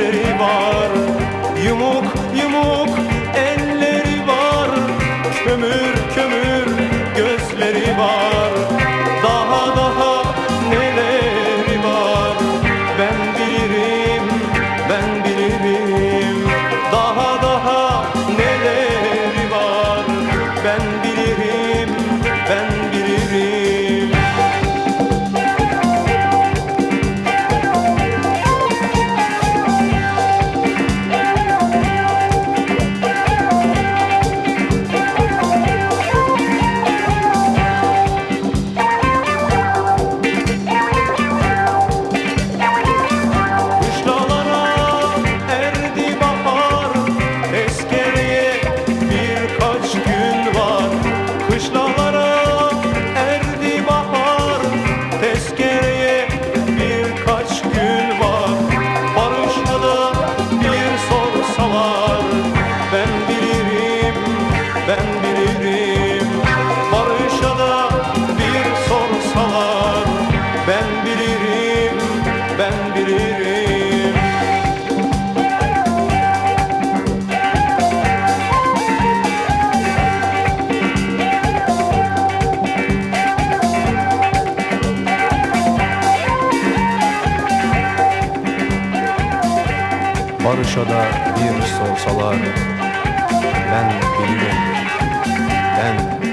gözleri var. Yumuk yumuk elleri var. Kömür kömür gözleri var. Daha neleri var. Ben bilirim, ben bilirim. Daha neleri var. Ben bilirim, ben bilirim. Ben bilirim, barışa da bir sorsalar. Ben bilirim, ben bilirim. Barışa da bir sorsalar, ben bilirim, ben